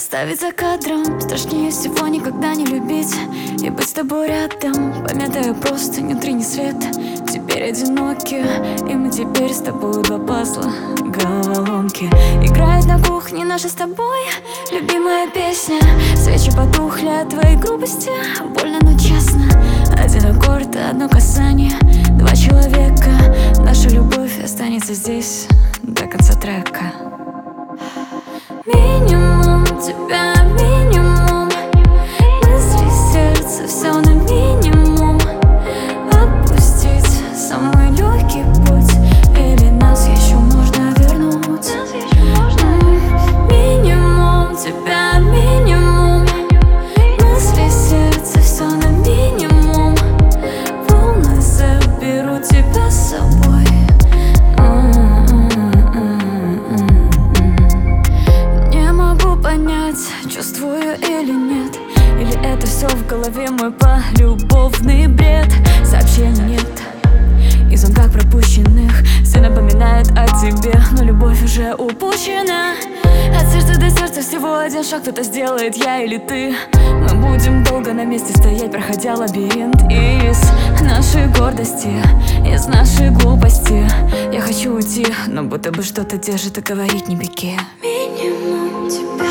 оставить за кадром. Страшнее всего никогда не любить и быть с тобой рядом. Помятая просто внутренний свет. Теперь одиноки, и мы теперь с тобой два пазла, головоломки. Играет на кухне наша с тобой любимая песня. Свечи потухли от твоей грубости. Больно, но честно. Один аккорд, одно касание, два человека. Наша любовь останется здесь до конца трека. Минимум тебя, минимум мысли, сердце, все на минимум. Отпустить самый легкий путь, или нас еще можно вернуть. Минимум тебя, минимум мысли, сердце, все на минимум. Волны заберут тебя с собой. Чувствую или нет, или это все в голове мой полюбовный бред. Сообщений нет и звонках пропущенных. Все напоминают о тебе, но любовь уже упущена. От сердца до сердца всего один шаг кто-то сделает, я или ты. Мы будем долго на месте стоять, проходя лабиринт из нашей гордости, из нашей глупости. Я хочу уйти, но будто бы что-то держит и говорить не беги. Минимум тебя.